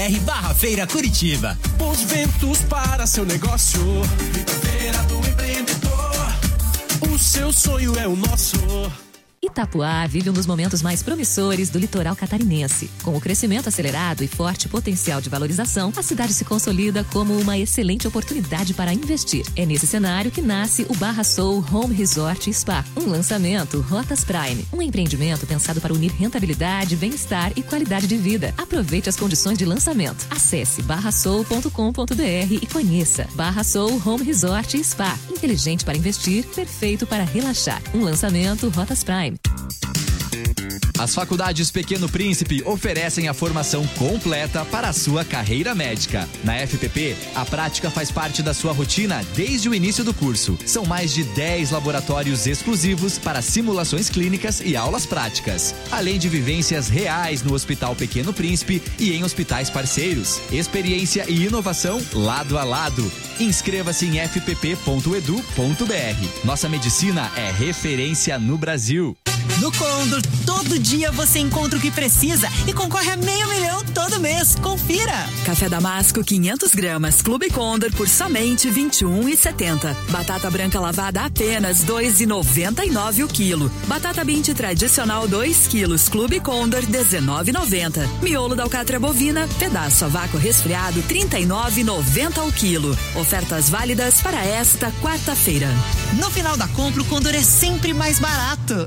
Feira Curitiba. Bons ventos para seu negócio. Feira do empreendedor. O seu sonho é o nosso. Itapuá vive um dos momentos mais promissores do litoral catarinense. Com o crescimento acelerado e forte potencial de valorização, a cidade se consolida como uma excelente oportunidade para investir. É nesse cenário que nasce o Barra Soul Home Resort Spa, um lançamento Rotas Prime, um empreendimento pensado para unir rentabilidade, bem-estar e qualidade de vida. Aproveite as condições de lançamento. Acesse barrasoul.com.br e conheça Barra Soul Home Resort Spa. Inteligente para investir, perfeito para relaxar. Um lançamento Rotas Prime. As faculdades Pequeno Príncipe oferecem a formação completa para a sua carreira médica. Na FPP, a prática faz parte da sua rotina desde o início do curso. São mais de 10 laboratórios exclusivos para simulações clínicas e aulas práticas, além de vivências reais no Hospital Pequeno Príncipe e em hospitais parceiros. Experiência e inovação lado a lado. Inscreva-se em fpp.edu.br. Nossa medicina é referência no Brasil. No Condor, todo dia você encontra o que precisa e concorre a R$500 mil todo mês. Confira! Café Damasco 500 gramas, Clube Condor por somente R$ 21,70. Batata branca lavada apenas R$ 2,99 o quilo. Batata Binte tradicional 2 quilos, Clube Condor R$ 19,90. Miolo da alcatra bovina, pedaço a vácuo resfriado R$ 39,90 o quilo. Ofertas válidas para esta quarta-feira. No final da compra, o Condor é sempre mais barato.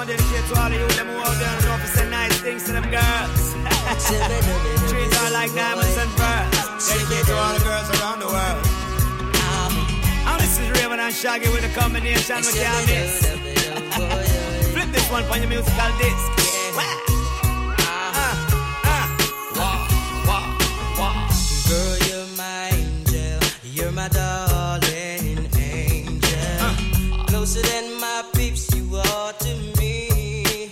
one dedicated to all of you, them who out there and know to say nice things to them girls. Treat her like diamonds and pearls. Dedicated to all the girls around the world. And this is Raven and Shaggy with a combination we can't miss. Flip this one for your musical disc. Girl, you're my angel, you're my darling angel. Closer than my peeps, you are to me,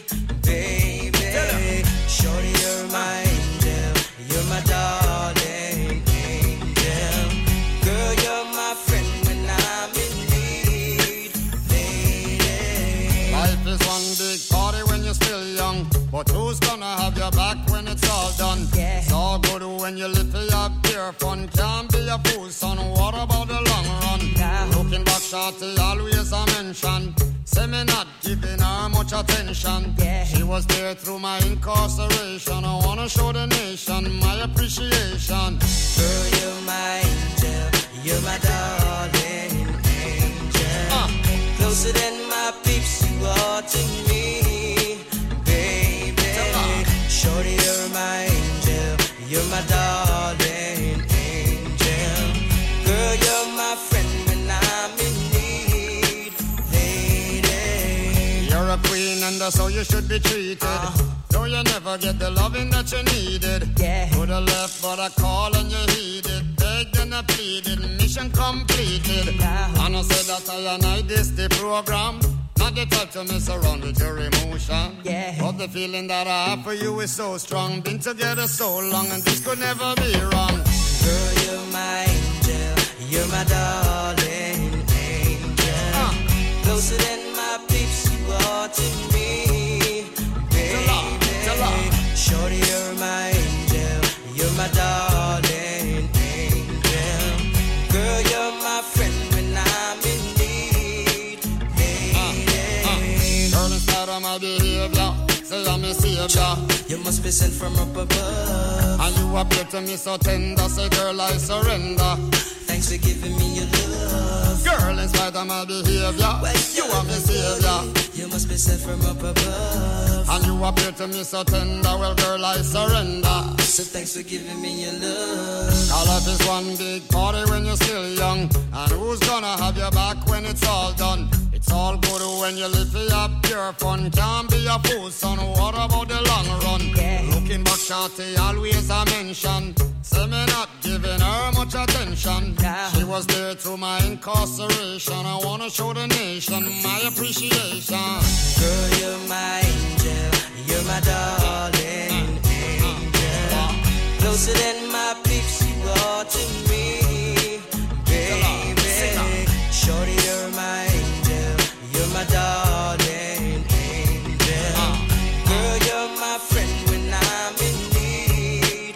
baby. Shorty, you're my angel, you're my darling angel. Girl, you're my friend when I'm in need, lady. Life is one big party when you're still young, but who's gonna have your back when it's all done? It's all good when you live for your pure fun. Can't be a fool, son. What about the long run? Looking back, shorty, always a mention. Say me not giving her much attention. She was there through my incarceration. I wanna show the nation my appreciation. Girl, you're my angel, you're my darling angel. Closer than my peeps, you are to me, baby. Shorty, you're my angel, you're my darling angel. Girl, you're my friend when I'm in need, lady. You're a queen and that's how you should be treated. Though you never get the loving that you needed. Could have left but I call and you heeded. Begged and I pleaded, mission completed. And I said that I and I this the program. Not the type to mess around with your emotion. But the feeling that I have for you is so strong. Been together so long and this could never be wrong. Girl, you're my angel, you're my darling angel. Closer than my peeps, you are to me, baby. Shorty, you're my angel, you're my darling angel. Girl, you're my friend when I'm in need, lady. Girl, instead of my behavior, say I'm a savior. You must be sent from up above. And you appear to me so tender. Say, girl, I surrender. Thanks for giving me your love. Girl, in spite of my behavior, you are my savior. You must be sent from up above. And you appear to me so tender. Well, girl, I surrender. So thanks for giving me your love. Our life is one big party when you're still young. And who's gonna have your back when it's all done? It's all good when you live for your pure fun. Can't be a fool, son. What about the long run? Looking back, shorty, always a mention. Say me not giving her much attention. She was there through my incarceration. I wanna show the nation my appreciation. Girl, you're my angel, you're my darling angel. Closer than my peeps, you are to me, baby. Shorty, you're my angel, you're my darling angel. Girl, you're my friend when I'm in need,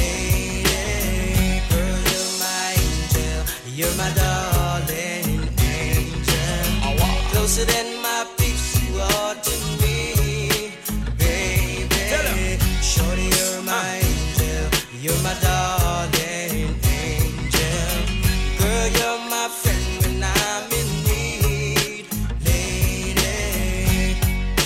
lady. Girl, you're my angel, you're my darling angel. Closer than my peeps, you are to me, baby. Shorty, you're my angel, you're my darling angel. Girl, you're my friend when I'm in need, lady.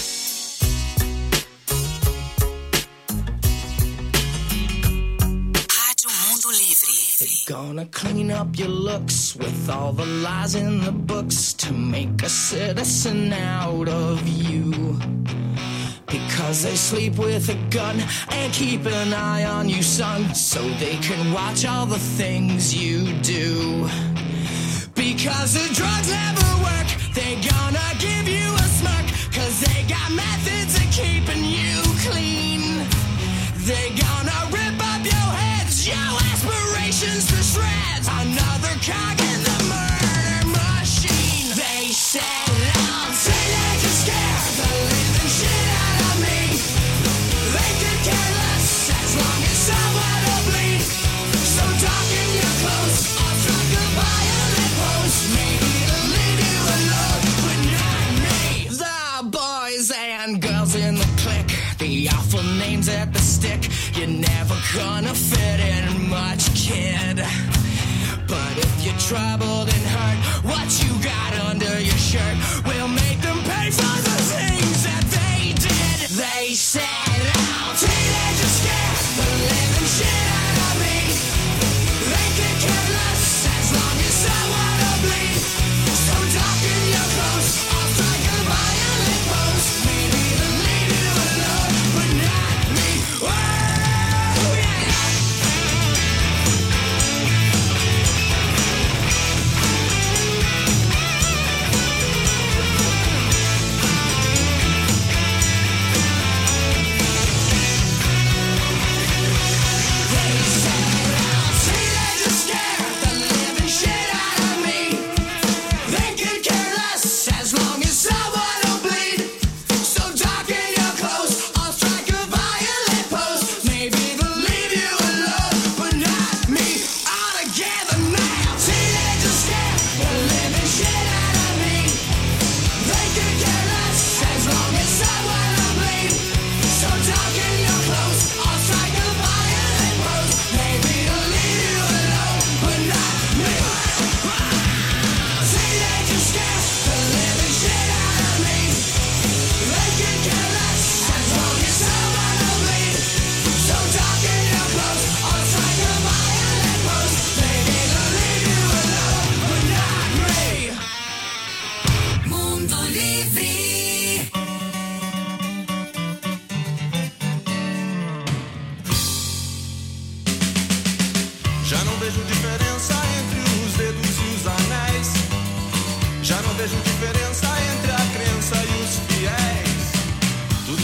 Rádio Mundo Livre. They're gonna clean up your looks with all the lies in the books to make a citizen out of you. Because they sleep with a gun and keep an eye on you, son, so they can watch all the things you do. Because the drugs never work, they gonna give you a smirk, cause they got methods of keeping you clean. They gonna rip up your heads, your aspirations to shreds. Another cog in the murder machine. They said I'll say that you scare the living shit out of me. They could care less as long as someone will bleed. So talk in your clothes, I'll strike a violent pose. Maybe it'll leave you alone, but not me. The boys and girls in the clique, the awful names at the stick. You're never gonna fit in much, kid. But if you're troubled and hurt, what you got under your shirt will make them pay for the things that they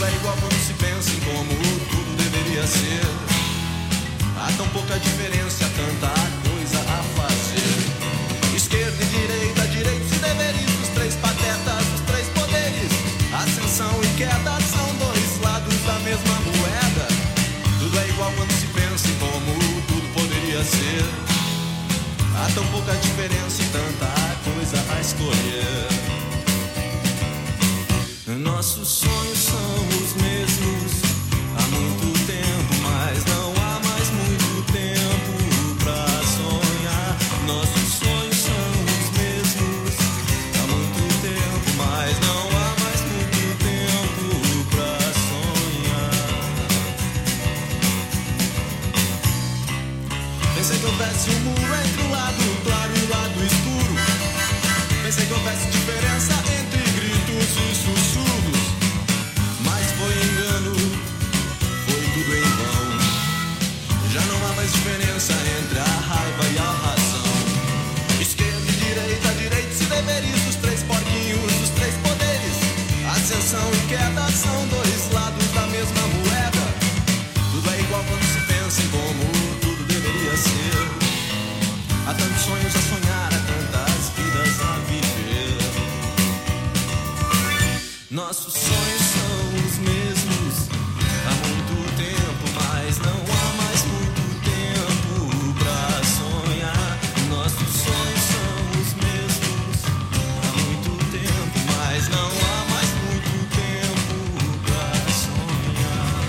Tudo é igual quando se pensa em como tudo deveria ser. Há tão pouca diferença, tanta coisa a fazer. Esquerda e direita, direitos e deveres dos três patetas, dos três poderes. Ascensão e queda são dois lados da mesma moeda. Tudo é igual quando se pensa em como tudo poderia ser. Há tão pouca diferença e tanta coisa a escolher. Nossos sonhos são os mesmos há muito tempo, mas não há mais muito tempo pra sonhar. Nossos sonhos são os mesmos há muito tempo, mas não há mais muito tempo pra sonhar. Pensei que houvesse um muro entre o lado claro e o lado escuro. Pensei que houvesse diferença entre gritos e sussurros. Mas foi engano, foi tudo em vão. Já não há mais diferença entre a raiva e a razão. Esquerda e direita, direitos e deveres dos três porquinhos, dos três poderes. Ascensão e queda são dois lados da mesma moeda. Tudo é igual quando se pensa em como tudo deveria ser. Há tantos sonhos a sonhar, há tantas vidas a viver. Nossos sonhos são os mesmos há muito tempo, mas não há mais muito tempo pra sonhar. Nossos sonhos são os mesmos há muito tempo, mas não há mais muito tempo pra sonhar.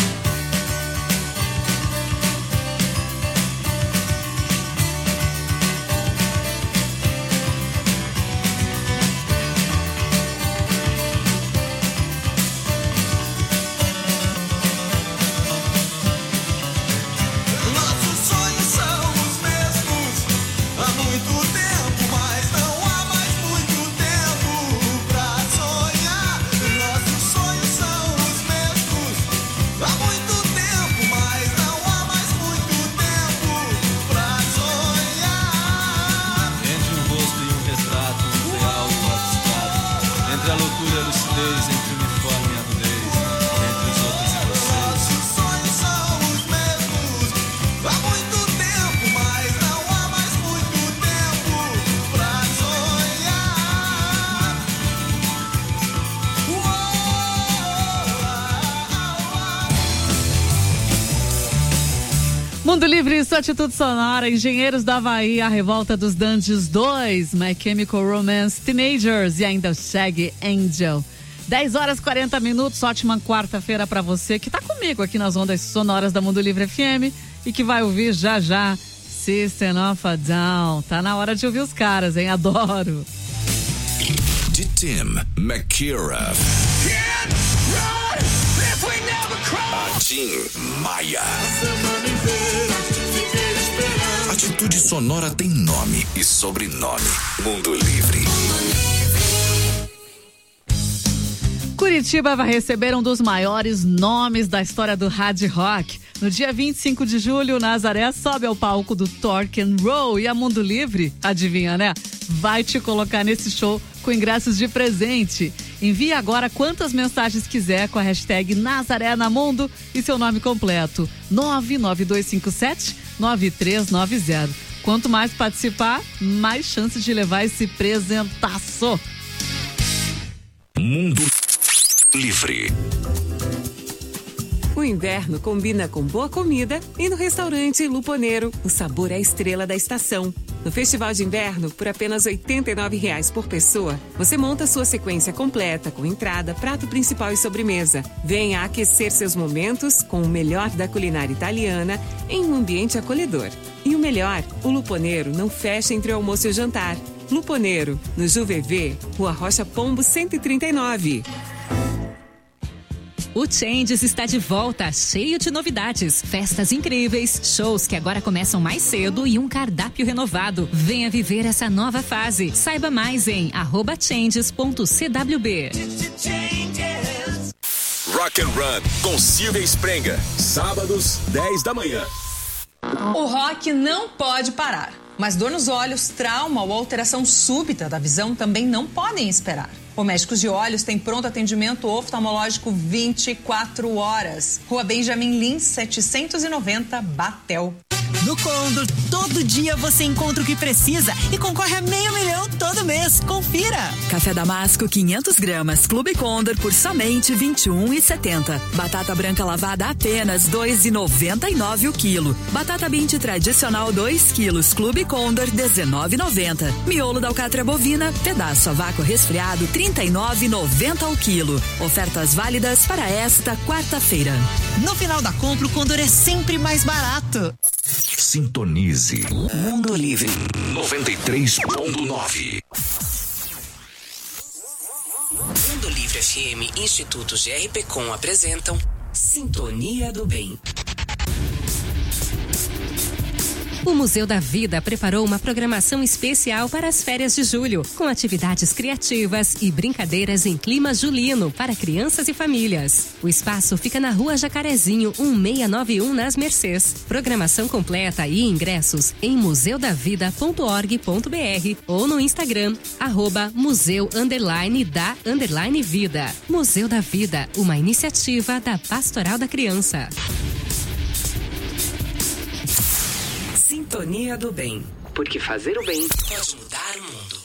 Nossos sonhos são os mesmos há muito tempo, mas não há mais muito tempo pra sonhar. Nossos sonhos são os mesmos há muito tempo, mas não há mais muito tempo pra sonhar. Entre um rosto e um retrato, um real e um abstrato. Entre a loucura e a lucidez, entre o uniforme e a nudez, entre os outros e vocês. Nossos sonhos são os mesmos há muito tempo, mas não há mais muito tempo pra sonhar. Mundo Livre, sua atitude sonora, Engenheiros do Havaí, A Revolta dos Dantes 2, My Chemical Romance, Teenagers e ainda Shaggy Angel. 10 horas e 40 minutos, ótima quarta-feira pra você que tá comigo aqui nas ondas sonoras da Mundo Livre FM e que vai ouvir já já System of a Down. Tá na hora de ouvir os caras, hein? Adoro. De Tim McKira. A Tim Maia. Atitude sonora tem nome e sobrenome. Mundo Livre. Curitiba vai receber um dos maiores nomes da história do hard rock. No dia 25 de julho, Nazaré sobe ao palco do Torque and Roll e a Mundo Livre, adivinha, né? Vai te colocar nesse show com ingressos de presente. Envie agora quantas mensagens quiser com a hashtag Nazaré na Mundo e seu nome completo. 99257-9390. Quanto mais participar, mais chances de levar esse presentaço. Mundo Livre. O inverno combina com boa comida e no restaurante Luponeiro, o sabor é a estrela da estação. No Festival de Inverno, por apenas R$ 89,00 por pessoa, você monta sua sequência completa com entrada, prato principal e sobremesa. Venha aquecer seus momentos com o melhor da culinária italiana em um ambiente acolhedor. E o melhor, o Luponeiro não fecha entre o almoço e o jantar. Luponeiro, no Juvevê, Rua Rocha Pombo 139. O Changes está de volta, cheio de novidades, festas incríveis, shows que agora começam mais cedo e um cardápio renovado. Venha viver essa nova fase. Saiba mais em @changes.cwb. Rock and Run com Silvia Sprenga, sábados 10 da manhã. O rock não pode parar, mas dor nos olhos, trauma ou alteração súbita da visão também não podem esperar. O Médicos de Olhos tem pronto atendimento oftalmológico 24 horas. Rua Benjamin Lins, 790, Batel. No Condor, todo dia você encontra o que precisa e concorre a R$500 mil todo mês. Confira! Café Damasco 500 gramas, Clube Condor por somente R$ 21,70. Batata branca lavada apenas R$ 2,99 o quilo. Batata Binte tradicional 2 quilos, Clube Condor R$ 19,90. Miolo da alcatra bovina, pedaço a vácuo resfriado R$ 39,90 o quilo. Ofertas válidas para esta quarta-feira. No final da compra, o Condor é sempre mais barato. Sintonize Mundo Livre 93.9. Mundo Livre FM, Instituto GRPcom apresentam Sintonia do Bem. O Museu da Vida preparou uma programação especial para as férias de julho, com atividades criativas e brincadeiras em clima julino para crianças e famílias. O espaço fica na Rua Jacarezinho, 1691, nas Mercês. Programação completa e ingressos em museudavida.org.br ou no Instagram, @museu_da_vida. Museu da Vida, uma iniciativa da Pastoral da Criança. Sintonia do Bem, porque fazer o bem pode mudar o mundo.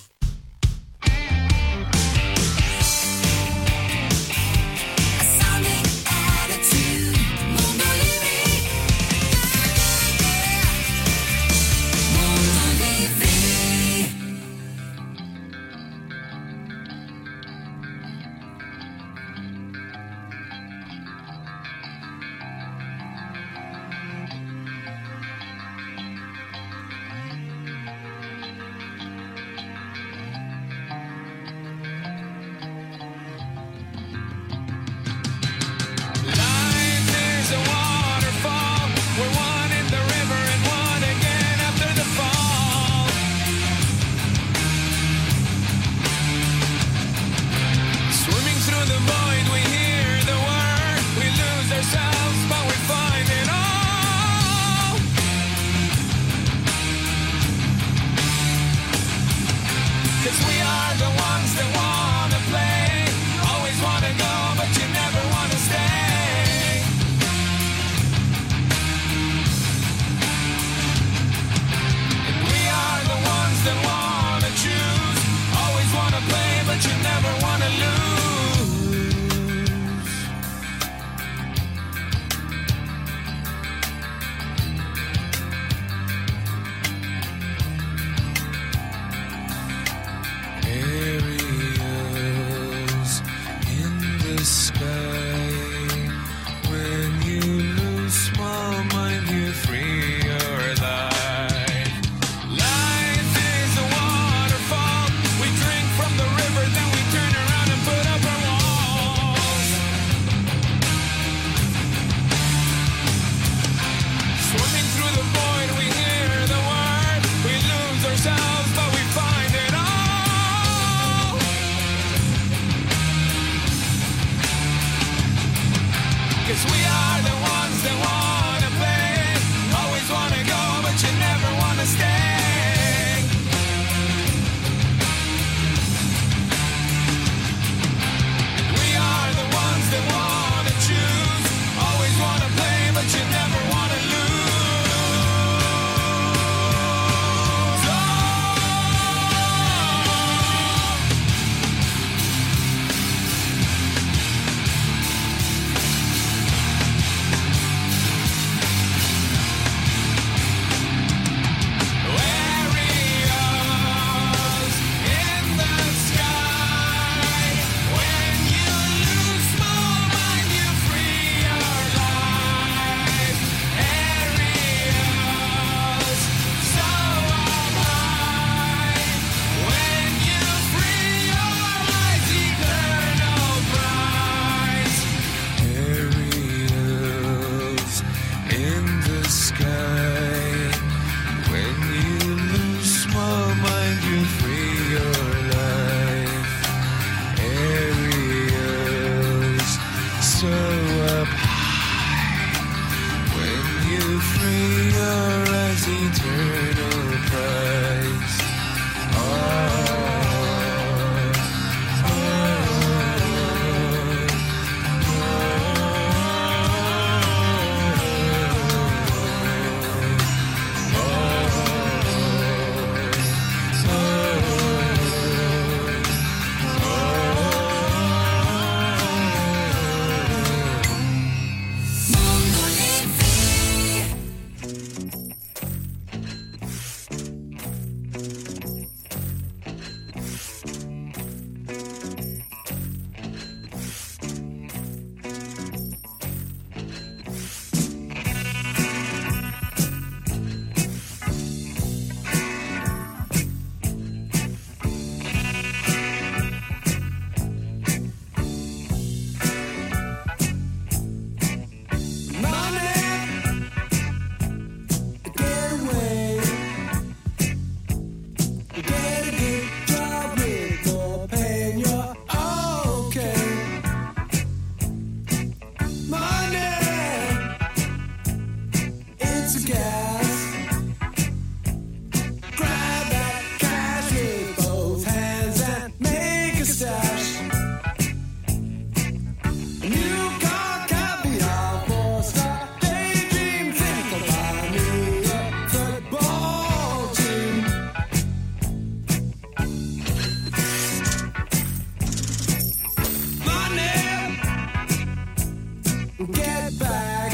get back.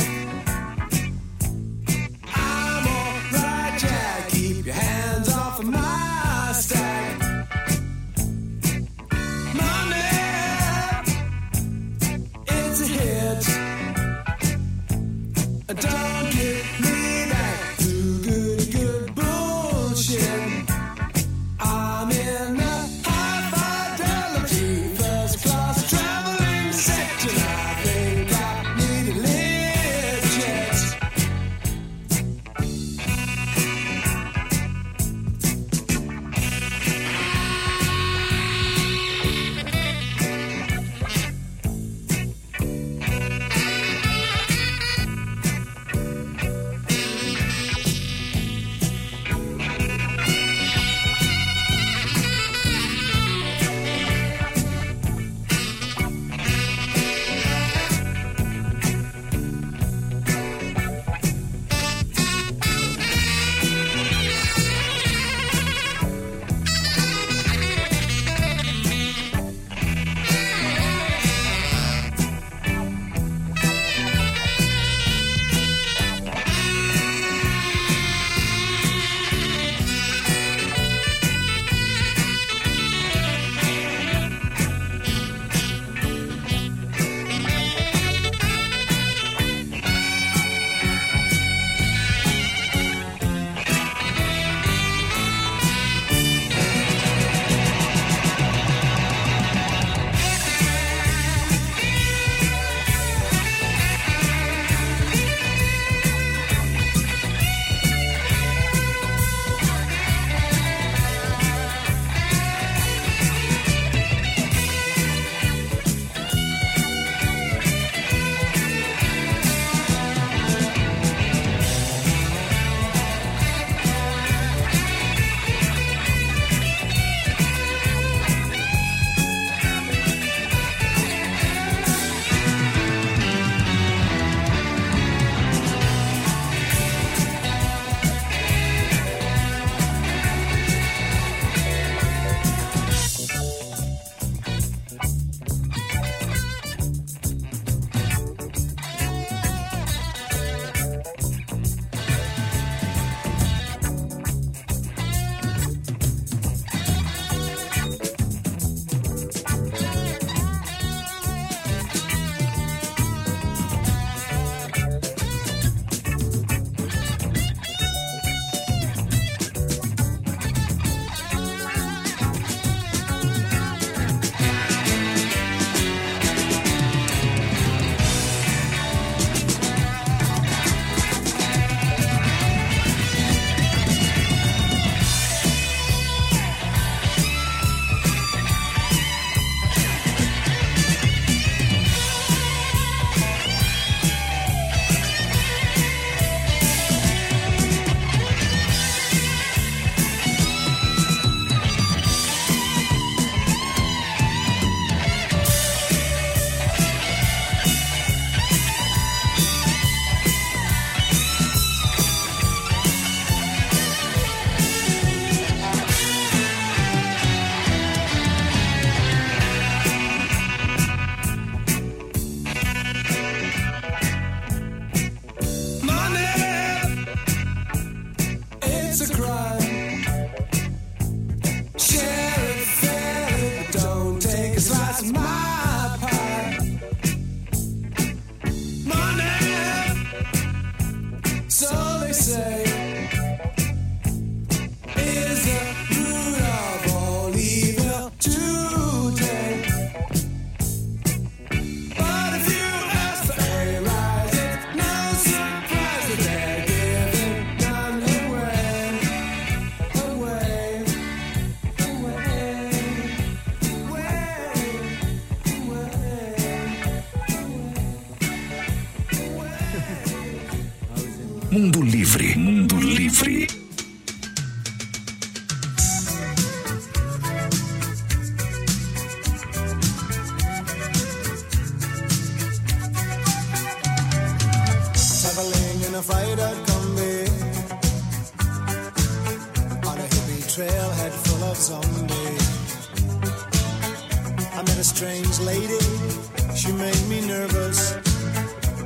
I'm alright, Jack. Keep your hands off of my stack. Money, it's a hit. Don't get me back to good bullshit. I'm in a high fidelity first class traveling section. I think I need a lift jet. Mundo Livre. Mundo Livre. Traveling in a freighter combi on a hippie trailhead full of zombies. I met a strange lady, she made me nervous.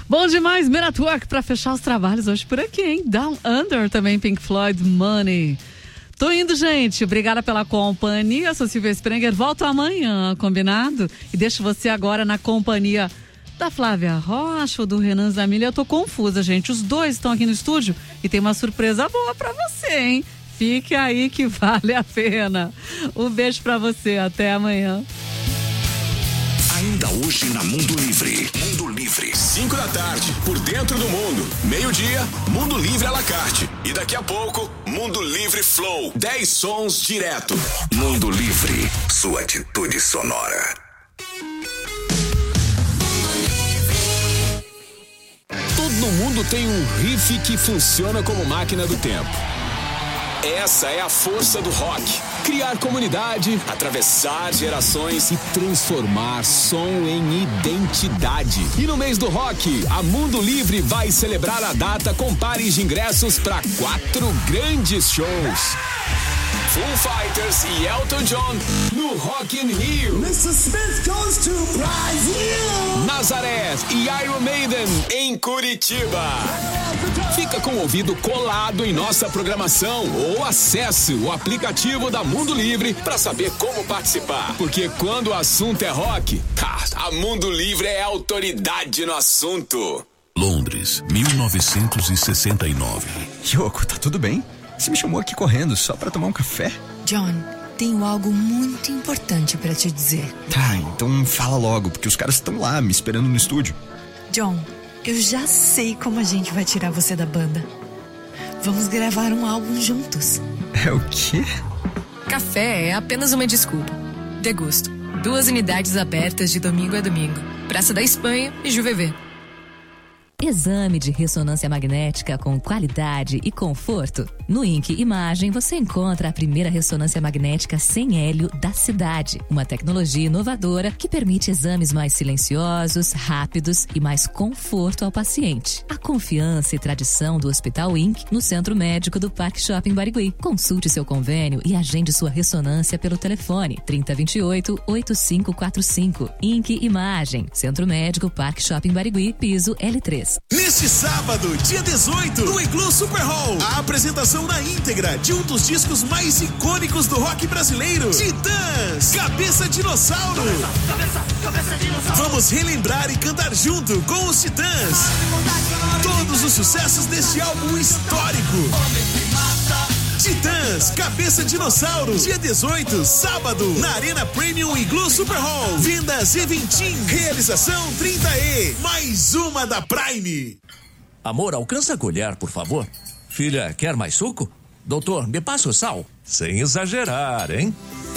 Bom demais, Men at Work pra fechar os trabalhos hoje por aqui, hein? Down Under também, Pink Floyd, Money. Tô indo, gente. Obrigada pela companhia. Sou Silvia Sprenger. Volto amanhã, combinado? E deixo você agora na companhia da Flávia Rocha ou do Renan Zamilha. Eu tô confusa, gente. Os dois estão aqui no estúdio e tem uma surpresa boa pra você, hein? Fique aí que vale a pena. Um beijo pra você. Até amanhã. Ainda hoje na Mundo Livre. Mundo Livre. 5 da tarde, por dentro do mundo. Meio-dia, Mundo Livre à la carte. E daqui a pouco, Mundo Livre Flow. 10 sons direto. Mundo Livre. Sua atitude sonora. Todo mundo tem um riff que funciona como máquina do tempo. Essa é a força do rock. Criar comunidade, atravessar gerações e transformar som em identidade. E no mês do rock, a Mundo Livre vai celebrar a data com pares de ingressos para 4 grandes shows. Foo Fighters e Elton John no Rock in Rio. Mr. Smith goes to Brazil. Nazareth e Iron Maiden em Curitiba. Fica com o ouvido colado em nossa programação ou acesse o aplicativo da Mundo Livre para saber como participar. Porque quando o assunto é rock, a Mundo Livre é autoridade no assunto. Londres, 1969. Yoko, tá tudo bem? Você me chamou aqui correndo só pra tomar um café? John, tenho algo muito importante pra te dizer. Tá, então fala logo, porque os caras estão lá me esperando no estúdio. John, eu já sei como a gente vai tirar você da banda. Vamos gravar um álbum juntos. É o quê? Café é apenas uma desculpa. Degusto. 2 unidades abertas de domingo a domingo. Praça da Espanha e Juvevê. Exame de ressonância magnética com qualidade e conforto. No INC Imagem você encontra a primeira ressonância magnética sem hélio da cidade. Uma tecnologia inovadora que permite exames mais silenciosos, rápidos e mais conforto ao paciente. A confiança e tradição do Hospital INC no Centro Médico do Parque Shopping Barigui. Consulte seu convênio e agende sua ressonância pelo telefone 3028-8545. INC Imagem, Centro Médico Parque Shopping Barigui, piso L3. Neste sábado, dia 18, no Igloo Super Hall, a apresentação na íntegra de um dos discos mais icônicos do rock brasileiro, Titãs, Cabeça Dinossauro. Cabeça Dinossauro. Vamos relembrar e cantar junto com os Titãs todos os sucessos deste álbum histórico. Titãs, Cabeça Dinossauro, dia 18, sábado, na Arena Premium Igloo Super Hall. Vendas Eventim, realização 30E, mais uma da Prime. Amor, alcança a colher, por favor. Filha, quer mais suco? Doutor, me passa o sal? Sem exagerar, hein?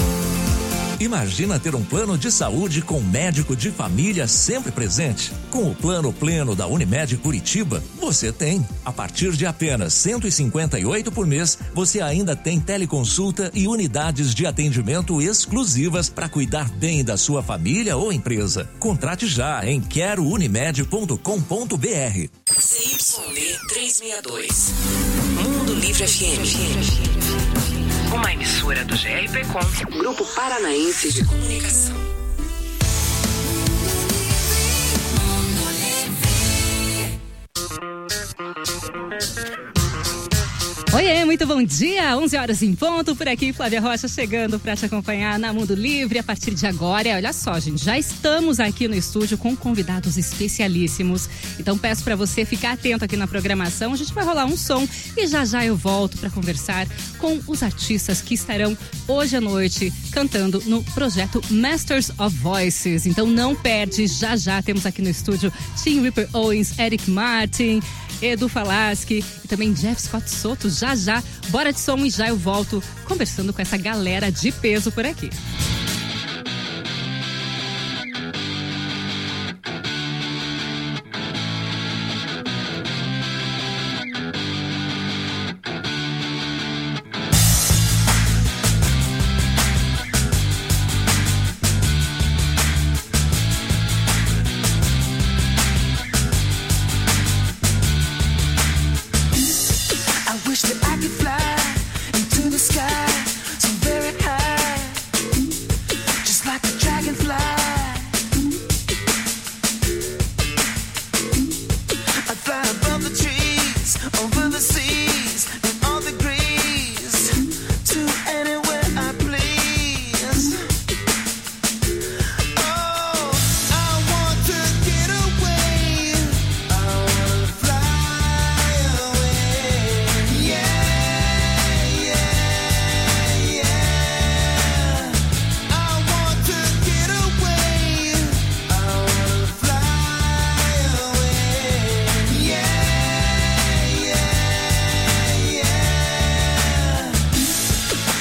Imagina ter um plano de saúde com médico de família sempre presente. Com o plano pleno da Unimed Curitiba, você tem. A partir de apenas R$158 por mês, você ainda tem teleconsulta e unidades de atendimento exclusivas para cuidar bem da sua família ou empresa. Contrate já em querounimed.com.br. CYB 362. Mundo Livre FM. Uma emissora do GRPcom, Grupo Paranaense de Comunicação. Oiê, muito bom dia, 11 horas em ponto, por aqui Flávia Rocha chegando para te acompanhar na Mundo Livre a partir de agora. Olha só, gente, já estamos aqui no estúdio com convidados especialíssimos, então peço para você ficar atento aqui na programação. A gente vai rolar um som e já eu volto para conversar com os artistas que estarão hoje à noite cantando no projeto Masters of Voices. Então não perde, já temos aqui no estúdio Tim Ripper Owens, Eric Martin, Edu Falaschi e também Jeff Scott Soto. Já, bora de som e já eu volto conversando com essa galera de peso por aqui. Wish that I could fly into the sky so very high.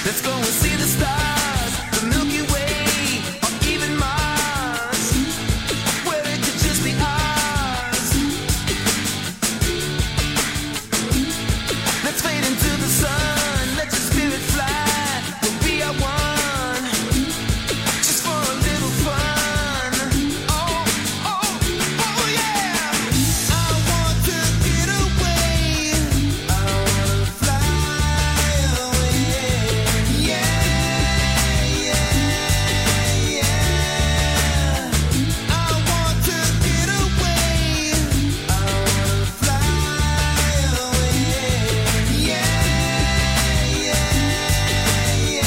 Let's go and see the stars, the Milky Way, or even Mars, where it could just be ours. Let's fade into the sun, let your spirit fly, we'll be our one, just for a little fun. Oh, oh, oh yeah! I want to get away, I wanna fly away. Yeah, yeah, yeah. I want to get away, I wanna fly away. Yeah, yeah, yeah.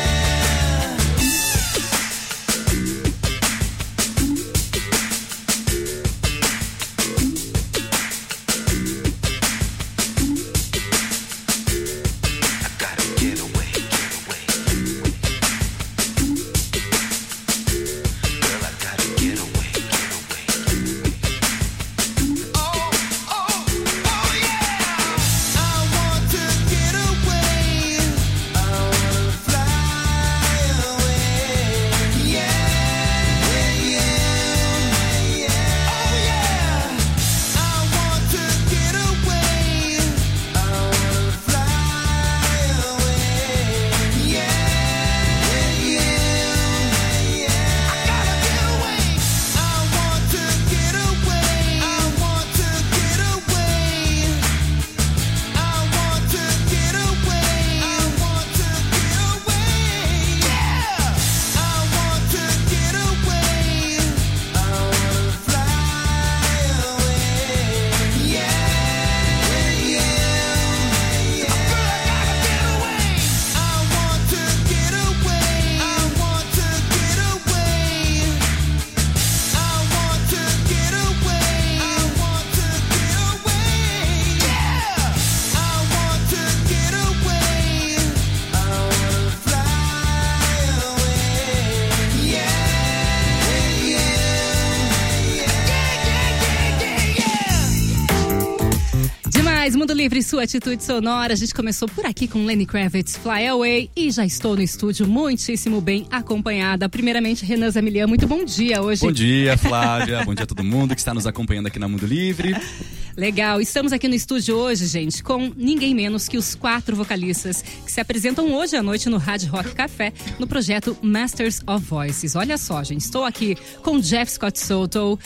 Demais, Mundo Livre, sua atitude sonora. A gente começou por aqui com Lenny Kravitz, Fly Away, e já estou no estúdio muitíssimo bem acompanhada. Primeiramente, Renan Zamilian, muito bom dia hoje. Bom dia, Flávia. Bom dia a todo mundo que está nos acompanhando aqui na Mundo Livre. Legal, estamos aqui no estúdio hoje, gente, com ninguém menos que os 4 vocalistas que se apresentam hoje à noite no Hard Rock Café, no projeto Masters of Voices. Olha só, gente, estou aqui com Jeff Scott Soto.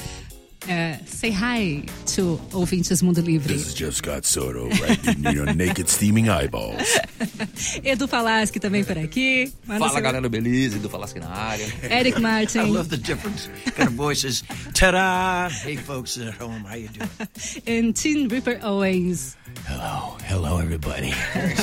Say hi to ouvintes Mundo Livre. This is Jeff Scott Soto, right in your naked steaming eyeballs. Edu Falaschi também por aqui. Fala, galera, beleza? Edu Falaschi na área. Eric Martin. I love the different kind of voices. Ta-da! Hey, folks at home, how you doing? And Tim Ripper Owens. Hello, everybody.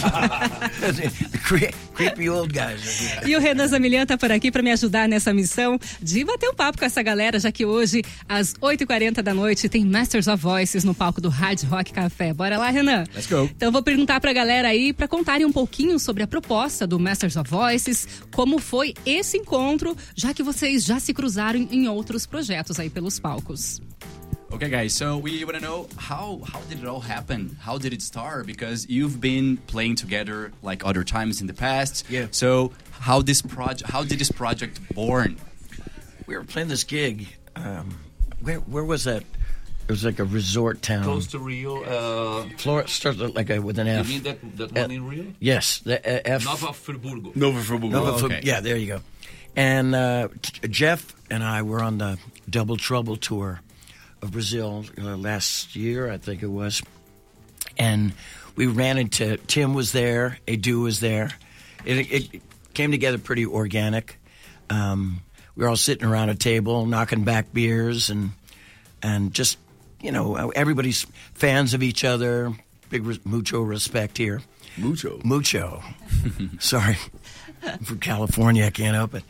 The creepy old guys. E o Renan Zamilian tá por aqui para me ajudar nessa missão de bater um papo com essa galera, já que hoje, às 8h40 da noite, tem Masters of Voices no palco do Hard Rock Café. Bora lá, Renan? Let's go. Então vou perguntar pra galera aí, pra contarem um pouquinho sobre a proposta do Masters of Voices, como foi esse encontro, já que vocês já se cruzaram em outros projetos aí pelos palcos. Okay, guys, so we want to know how did it all happen? How did it start? Because you've been playing together like other times in the past. Yeah. So how did this project born? We were playing this gig. Where was that? It was like a resort town. Close to Rio. Florida starts like with an F. You mean that one in Rio? Yes, the F. Nova Friburgo. Okay. Yeah, there you go. And Jeff and I were on the Double Trouble tour of Brazil last year, I think it was. And we ran into, Tim was there, Edu was there. It came together pretty organic. We were all sitting around a table, knocking back beers, and just, you know, everybody's fans of each other. Mucho respect here. Mucho. Sorry. I'm from California, I can't help it.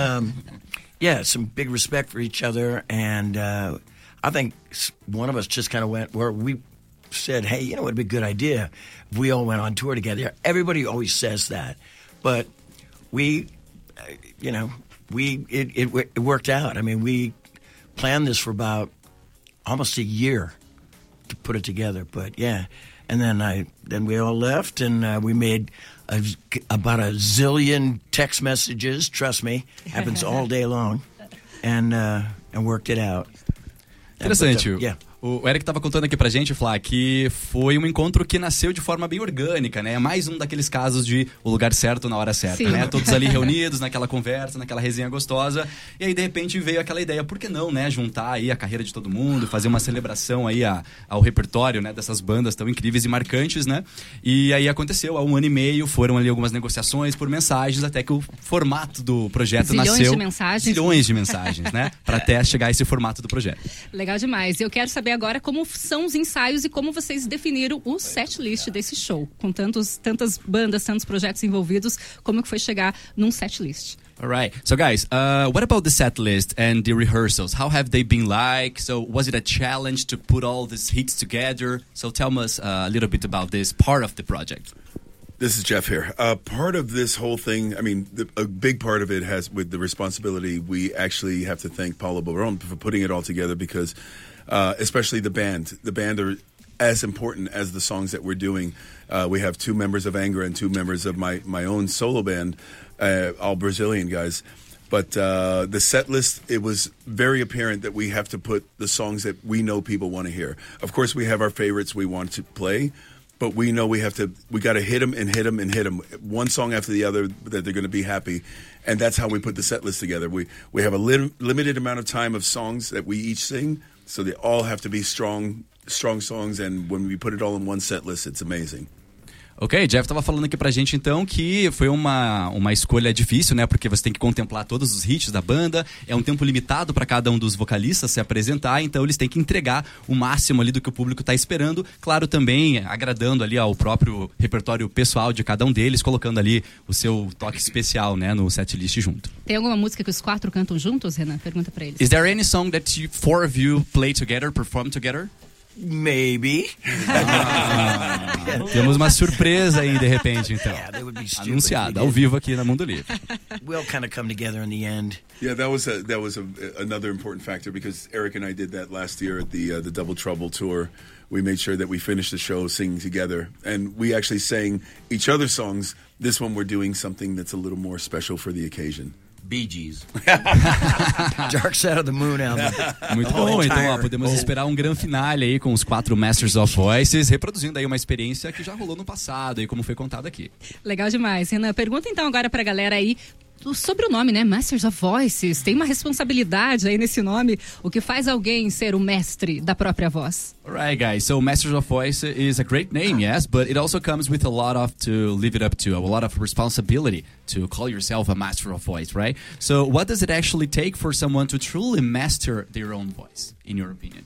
Yeah, some big respect for each other, and I think one of us just kind of went where we said, hey, you know what would be a good idea if we all went on tour together. Everybody always says that. But we, you know, it worked out. I mean, we planned this for about almost a year to put it together. But, yeah, and then we all left, and we made about a zillion text messages. Trust me, happens all day long, and worked it out. Interessante. Yeah. O Eric estava contando aqui pra gente, Flá, que foi um encontro que nasceu de forma bem orgânica, né? É mais um daqueles casos de o lugar certo na hora certa, né? Todos ali reunidos naquela conversa, naquela resenha gostosa. E aí, de repente, veio aquela ideia, por que não, né? Juntar aí a carreira de todo mundo, fazer uma celebração aí ao repertório, né? Dessas bandas tão incríveis e marcantes, né? E aí aconteceu, há 1 ano e meio, foram ali algumas negociações por mensagens, até que o formato do projeto nasceu. Zilhões de mensagens, né? Pra até chegar a esse formato do projeto. Legal demais. Eu quero saber agora como são os ensaios e como vocês definiram o set list desse show. Com tantas bandas, tantos projetos envolvidos, como que foi chegar num set list? All right. So, guys, what about the set list and the rehearsals? How have they been like? So, was it a challenge to put all these hits together? So, tell us a little bit about this part of the project. This is Jeff here. Part of this whole thing, I mean, a big part of it has with the responsibility. We actually have to thank Paulo Barón for putting it all together because especially the band. The band are as important as the songs that we're doing. We have 2 members of Angra and 2 members of my own solo band, all Brazilian guys. But the set list, it was very apparent that we have to put the songs that we know people want to hear. Of course, we have our favorites we want to play, but we know we got to hit them and hit them and hit them. One song after the other that they're going to be happy. And that's how we put the set list together. We have a limited amount of time of songs that we each sing. So they all have to be strong songs, and when we put it all in one set list, it's amazing. Ok, Jeff estava falando aqui pra gente então que foi uma escolha difícil, né? Porque você tem que contemplar todos os hits da banda, é um tempo limitado para cada um dos vocalistas se apresentar, então eles têm que entregar o máximo ali do que o público tá esperando, claro, também agradando ali ao próprio repertório pessoal de cada um deles, colocando ali o seu toque especial, né, no setlist junto. Tem alguma música que os 4 cantam juntos, Renan? Pergunta pra eles. Is there any song that 4 of you play together, perform together? Maybe. Temos uma surpresa aí de repente, então. Anunciada ao vivo aqui na Mundo Livre. We'll kind of come together in the end. Yeah, that was another important factor because Eric and I did that last year at the Double Trouble tour. We made sure that we finished the show singing together, and we actually sang each other's songs. This one we're doing something that's a little more special for the occasion. Bee Gees. Dark Side of the Moon album. Muito bom, então podemos esperar um grande finale aí com os 4 Masters of Voices, reproduzindo aí uma experiência que já rolou no passado, aí como foi contado aqui. Legal demais, Renan. Pergunta então agora pra galera aí sobre o nome, né? Masters of Voices. Tem uma responsabilidade aí nesse nome. O que faz alguém ser o mestre da própria voz? Alright, guys. So Masters of Voice is a great name, yes, but it also comes with a lot to live it up to, a lot of responsibility to call yourself a master of voice, right? So what does it actually take for someone to truly master their own voice, in your opinion?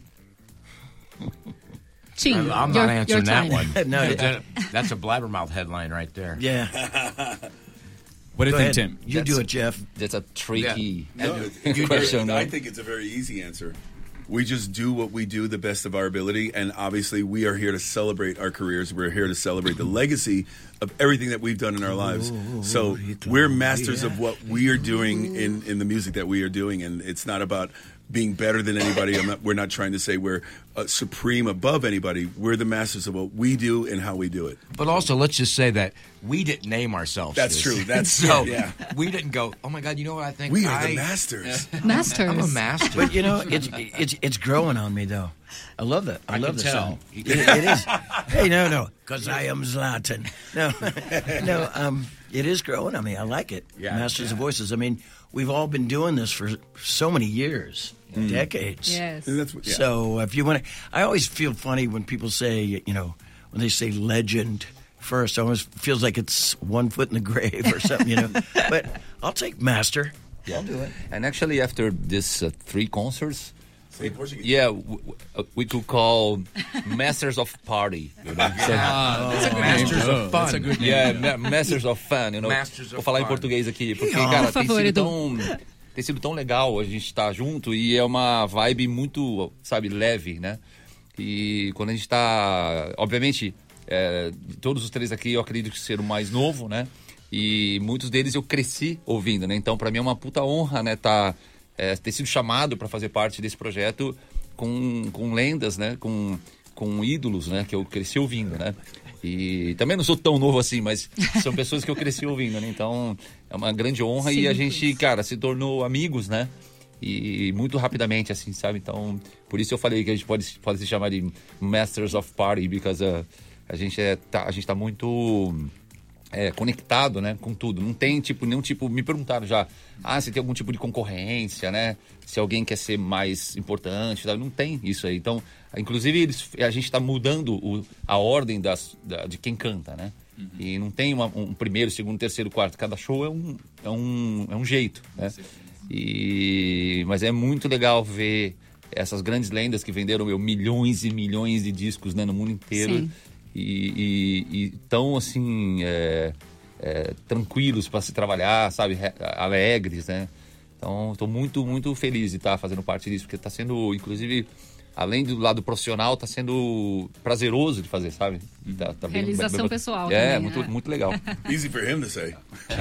I'm not answering that one. No, that's a blabbermouth headline right there. Yeah. What do you think, Tim? You do it, Jeff. That's a tricky question. I think it's a very easy answer. We just do what we do the best of our ability, and obviously we are here to celebrate our careers. We're here to celebrate the legacy of everything that we've done in our lives. So we're masters of what we are doing in the music that we are doing, and it's not about being better than anybody. We're not trying to say we're supreme above anybody. We're the masters of what we do and how we do it. But also, let's just say that we didn't name ourselves. That's true. That's so. Yeah. We didn't go, oh my God, you know what I think? We are the masters. Masters. I'm a master. But you know, it's growing on me though. I love that. I love the song. It is. Hey, no, because I am Zlatan. No, it is growing on me. I like it. Yeah, Masters of Voices. I mean, we've all been doing this for so many years, decades. Yes. So if you want to, I always feel funny when people say, when they say legend first, it always feels like it's 1 foot in the grave or something, But I'll take master. Yeah. I'll do it. And actually, after this 3 concerts, we could call Masters of Party. That's a good Masters name. of Fun. That's a good name. Yeah, Masters of Fun. Vou falar em português aqui, porque, cara, tem sido tão legal a gente estar junto e é uma vibe muito, leve, né? E quando a gente tá, obviamente, todos os 3 aqui eu acredito que ser o mais novo, né? E muitos deles eu cresci ouvindo, né? Então, pra mim é uma puta honra, né? Ter sido chamado para fazer parte desse projeto com lendas, né? Com ídolos, né? Que eu cresci ouvindo, né? E também não sou tão novo assim, mas são pessoas que eu cresci ouvindo, né? Então é uma grande honra. Sim, e a gente, cara, se tornou amigos, né? E muito rapidamente, assim, sabe? Então, por isso eu falei que a gente pode se chamar de Masters of Party, because a gente tá muito conectado, né, com tudo. Não tem nenhum tipo. Me perguntaram já, se tem algum tipo de concorrência, né? Se alguém quer ser mais importante, sabe? Não tem isso aí. Então, inclusive, a gente está mudando a ordem de quem canta, né? Uhum. E não tem um primeiro, segundo, terceiro, quarto. Cada show é um jeito, né? Mas é muito legal ver essas grandes lendas que venderam milhões e milhões de discos, né, no mundo inteiro. Sim. E tão assim tranquilos para se trabalhar, sabe, alegres, né? Então estou muito, muito feliz de estar fazendo parte disso, porque está sendo, inclusive, além do lado profissional, está sendo prazeroso de fazer, sabe? Tá realização pessoal. Muito legal. Easy for him to say.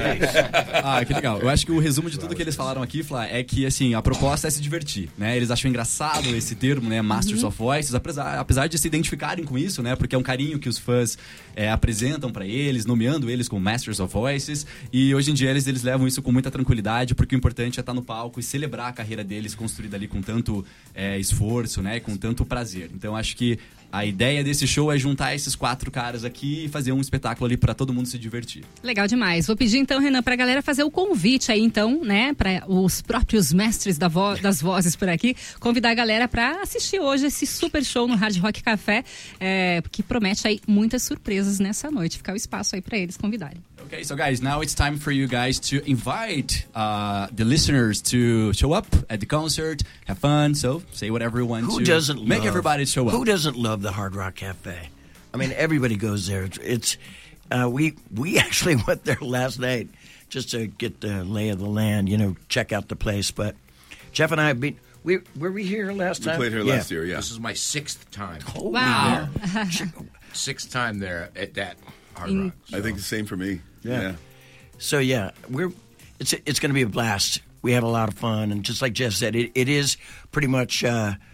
Que legal. Eu acho que o resumo de tudo que eles falaram aqui, Flá, é que, assim, a proposta é se divertir, né? Eles acham engraçado esse termo, né? Masters of Voices, apesar de se identificarem com isso, né? Porque é um carinho que os fãs apresentam pra eles, nomeando eles como Masters of Voices. E hoje em dia eles levam isso com muita tranquilidade, porque o importante é estar no palco e celebrar a carreira deles, construída ali com tanto esforço, né? Com tanto prazer. Então acho que a ideia desse show é juntar esses 4 caras aqui e fazer um espetáculo ali pra todo mundo se divertir. Legal demais. Vou pedir então, Renan, pra galera fazer o convite aí então, né, pra os próprios mestres das vozes por aqui, convidar a galera pra assistir hoje esse super show no Hard Rock Café, que promete aí muitas surpresas nessa noite. Ficar o espaço aí pra eles convidarem. Okay, so guys, now it's time for you guys to invite the listeners to show up at the concert, have fun, so say whatever you want make everybody show up. Who doesn't love the Hard Rock Cafe? I mean, everybody goes there. It's we actually went there last night just to get the lay of the land, check out the place. But Jeff and I have been. Were we here last time? We played here last year, yeah. This is my 6th time. Oh, wow. 6th time there at that Hard Rock. So. I think the same for me. Yeah. So it's going to be a blast. We have a lot of fun, and just like Jeff said, it is pretty much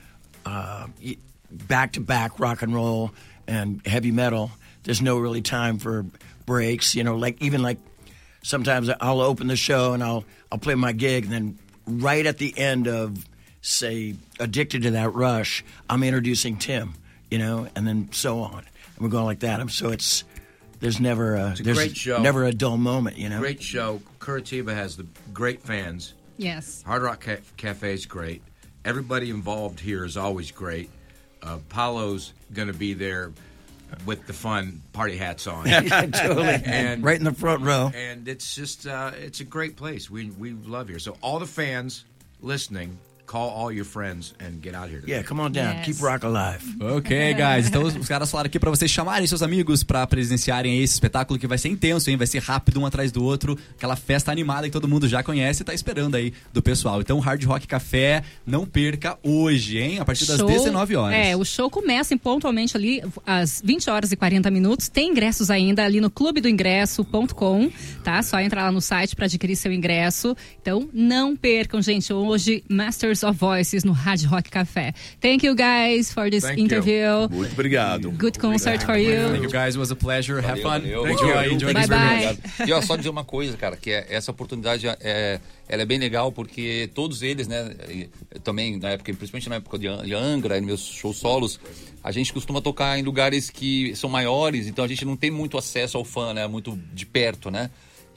back-to-back rock and roll and heavy metal. There's no really time for breaks. Like sometimes I'll open the show and I'll play my gig, and then right at the end of, say, Addicted to That Rush, I'm introducing Tim, and then so on, and we're going like that. So there's never a great show. Never a dull moment, Great show. Curitiba has the great fans. Yes. Hard Rock Cafe is great. Everybody involved here is always great. Paulo's going to be there with the fun party hats on. Totally. And right in the front row. And it's just it's a great place. We love here. So all the fans listening, call all your friends and get out here today. Yeah, come on down. Yes. Keep rock alive. Ok, guys. Então os caras falaram aqui pra vocês chamarem seus amigos pra presenciarem esse espetáculo que vai ser intenso, hein? Vai ser rápido, um atrás do outro. Aquela festa animada que todo mundo já conhece e tá esperando aí do pessoal. Então, Hard Rock Café, não perca hoje, hein? A partir das 19 horas. O show começa pontualmente ali às 20 horas e 40 minutos. Tem ingressos ainda ali no clubedoingresso.com, tá? Só entrar lá no site pra adquirir seu ingresso. Então, não percam, gente. Hoje, Masters of Voices no Hard Rock Café. Thank you guys for this interview. Muito obrigado. Good concert for you. Thank you guys, it was a pleasure. Have fun. Thank you. Enjoy bye this bye. E só dizer uma coisa, cara, que essa oportunidade ela é bem legal, porque todos eles, né, também na época, principalmente na época de Angra, nos meus shows solos, a gente costuma tocar em lugares que são maiores, então a gente não tem muito acesso ao fã, né, muito de perto, né?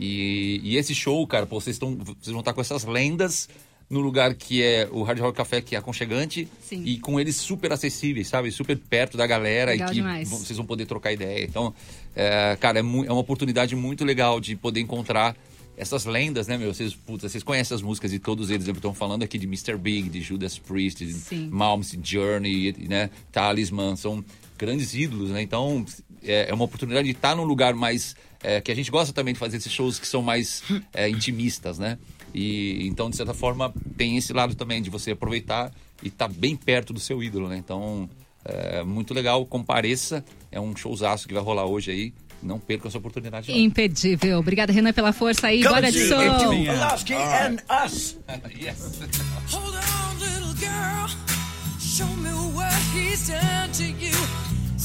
E esse show, cara, vocês vão estar com essas lendas no lugar que é o Hard Rock Café, que é aconchegante. Sim. E com eles super acessíveis, sabe? Super perto da galera. Legal, e que demais. Vocês vão poder trocar ideia. Então, cara, é uma oportunidade muito legal de poder encontrar essas lendas, né, meu? Vocês conhecem as músicas de todos eles. Estão falando aqui de Mr. Big, de Judas Priest, de Malmsteen, Journey, né? Talisman. São grandes ídolos, né? Então, é uma oportunidade de estar num lugar mais... que a gente gosta também de fazer esses shows que são mais intimistas, né? E então, de certa forma, tem esse lado também de você aproveitar e estar bem perto do seu ídolo, né? Então, muito legal, compareça. É um showzaço que vai rolar hoje aí. Não perca essa oportunidade. Não. Imperdível. Obrigada, Renan, pela força aí. Bora de som. Pulaski and us. Yes. Hold on, little girl. Show me what he's done to you. Stand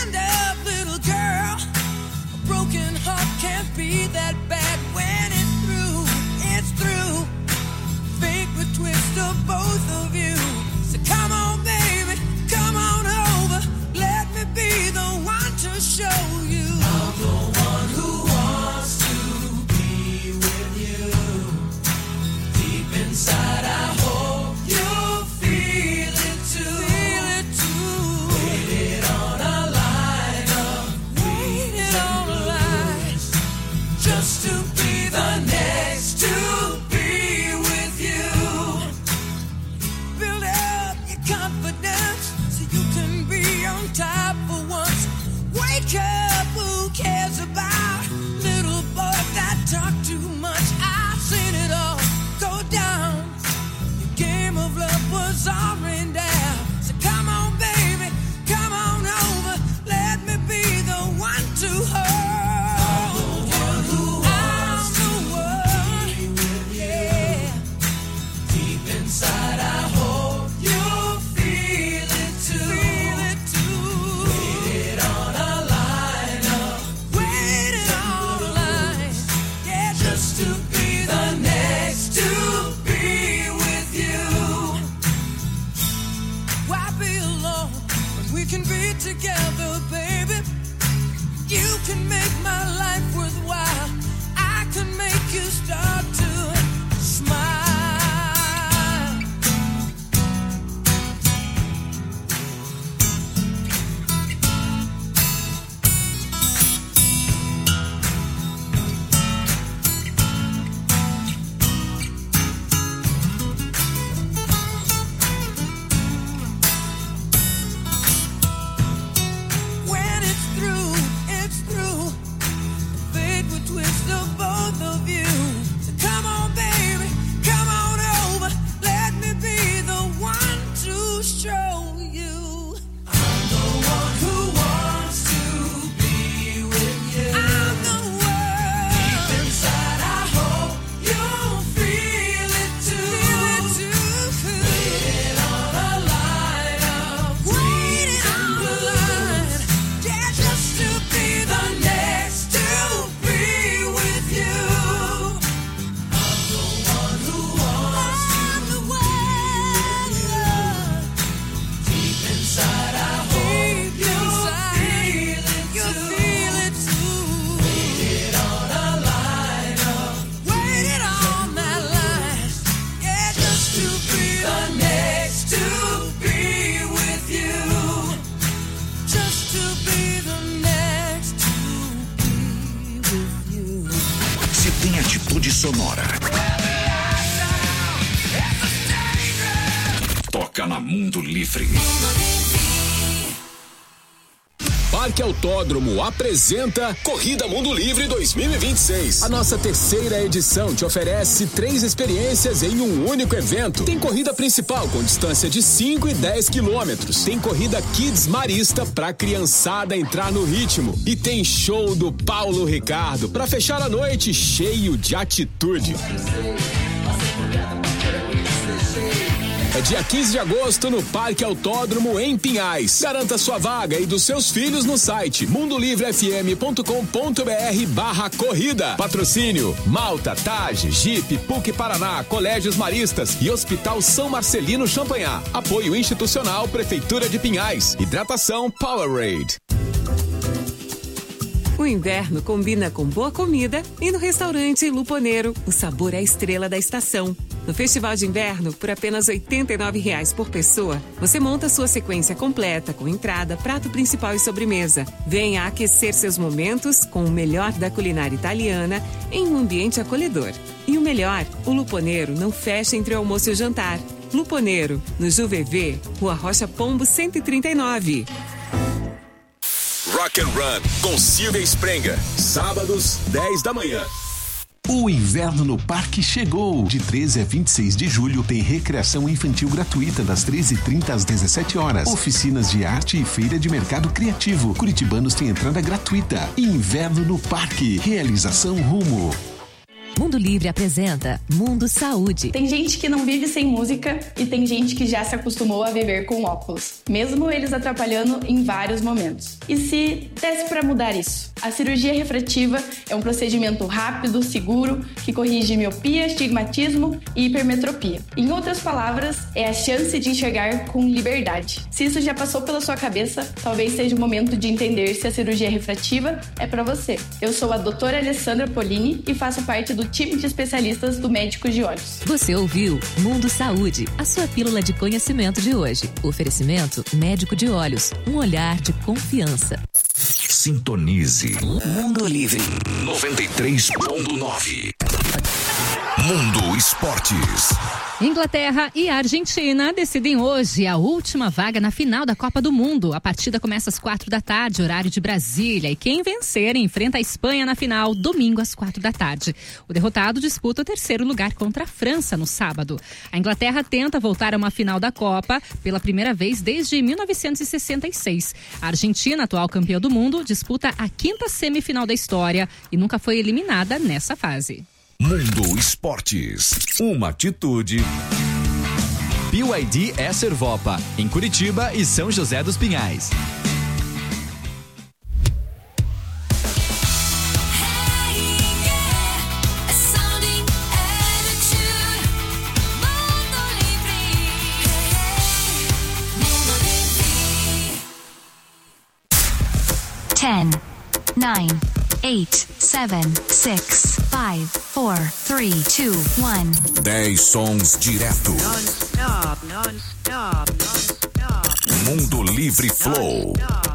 Stand up, little girl. A broken heart can't be that bad when it's through. It's through. Fake the twist of both of you. So come on, baby, come on over. Let me be the one to show you. I'm the one who wants to be with you. Deep inside, I hope you feel it too. Feel it too. Waited on a line of waited on a line just to be the next to be with you. Build up your confidence so you can be on top for once. Wake up, who cares about little boys that talk too much? I've seen it all go down. Your game of love was all rained down. So come on, baby, come on over. Let me be the one to hold. I'm the one who wants to be with you. Deep inside, I hope you feel it too. Feel it too. Waited on a line of waited on a line. Yeah, just to be the next to be with you. Why be alone when we can be together, baby? You can make my life worthwhile. I can make you start to smile. When it's through, it's through. Fate will twist of both of you. So come on, baby, come on over. Let me be the one to show you. I'm the one who wants to be with you. I'm the one. Deep inside, I hope you feel it too. Feel it too. Waiting on a line of waiting on a line. Yeah, just to be the next to be with you. I'm the one who wants to be with you. Deep inside, I hope you feel it too. Waited on a line of waited on that line. Yeah, just to be the next to be with you. Just to be the next to be with you. Se tem atitude sonora. Toca na Mundo Livre. Parque Autódromo apresenta Corrida Mundo Livre 2026. A nossa terceira edição te oferece 3 experiências em um único evento. Tem corrida principal com distância de 5 e 10 quilômetros. Tem corrida Kids Marista pra criançada entrar no ritmo. E tem show do Paulo Ricardo pra fechar a noite cheio de atitude. É dia 15 de agosto no Parque Autódromo em Pinhais. Garanta sua vaga e dos seus filhos no site mundolivrefm.com.br/corrida. Patrocínio Malta, Taj, Jeep, PUC Paraná, Colégios Maristas e Hospital São Marcelino Champagnat. Apoio institucional Prefeitura de Pinhais. Hidratação Powerade. O inverno combina com boa comida e no restaurante Luponeiro, o sabor é a estrela da estação. No Festival de Inverno, por apenas R$ 89,00 por pessoa, você monta sua sequência completa com entrada, prato principal e sobremesa. Venha aquecer seus momentos com o melhor da culinária italiana em um ambiente acolhedor. E o melhor, o Luponeiro não fecha entre o almoço e o jantar. Luponeiro, no JuVV, Rua Rocha Pombo 139. Rock and Run com Silvia Sprenga. Sábados, 10 da manhã. O inverno no parque chegou. De 13 a 26 de julho tem recreação infantil gratuita das 13h30 às 17 horas. Oficinas de arte e feira de mercado criativo. Curitibanos têm entrada gratuita. Inverno no parque. Realização Rumo. Mundo Mundo Livre apresenta Mundo Saúde. Tem gente que não vive sem música e tem gente que já se acostumou a viver com óculos, mesmo eles atrapalhando em vários momentos. E se desse para mudar isso? A cirurgia refrativa é um procedimento rápido, seguro, que corrige miopia, astigmatismo e hipermetropia. Em outras palavras, é a chance de enxergar com liberdade. Se isso já passou pela sua cabeça, talvez seja o momento de entender se a cirurgia refrativa é para você. Eu sou a doutora Alessandra Polini e faço parte do time de especialistas do Médico de Olhos. Você ouviu Mundo Saúde, a sua pílula de conhecimento de hoje. Oferecimento Médico de Olhos, um olhar de confiança. Sintonize. Mundo Livre 93.9. Mundo Esportes. Inglaterra e Argentina decidem hoje a última vaga na final da Copa do Mundo. A partida começa às 16h, horário de Brasília. E quem vencer enfrenta a Espanha na final, domingo às 16h. O derrotado disputa o terceiro lugar contra a França no sábado. A Inglaterra tenta voltar a uma final da Copa pela primeira vez desde 1966. A Argentina, atual campeã do mundo, disputa a 5ª semifinal da história e nunca foi eliminada nessa fase. Mundo Esportes. Uma atitude. BYD é Servopa, em Curitiba e São José dos Pinhais. Ten, 9, 8, 7, 6, 5, 4, 3, 2, 1. 10 sons direto. Non-stop, non-stop, non-stop. Mundo Livre Flow.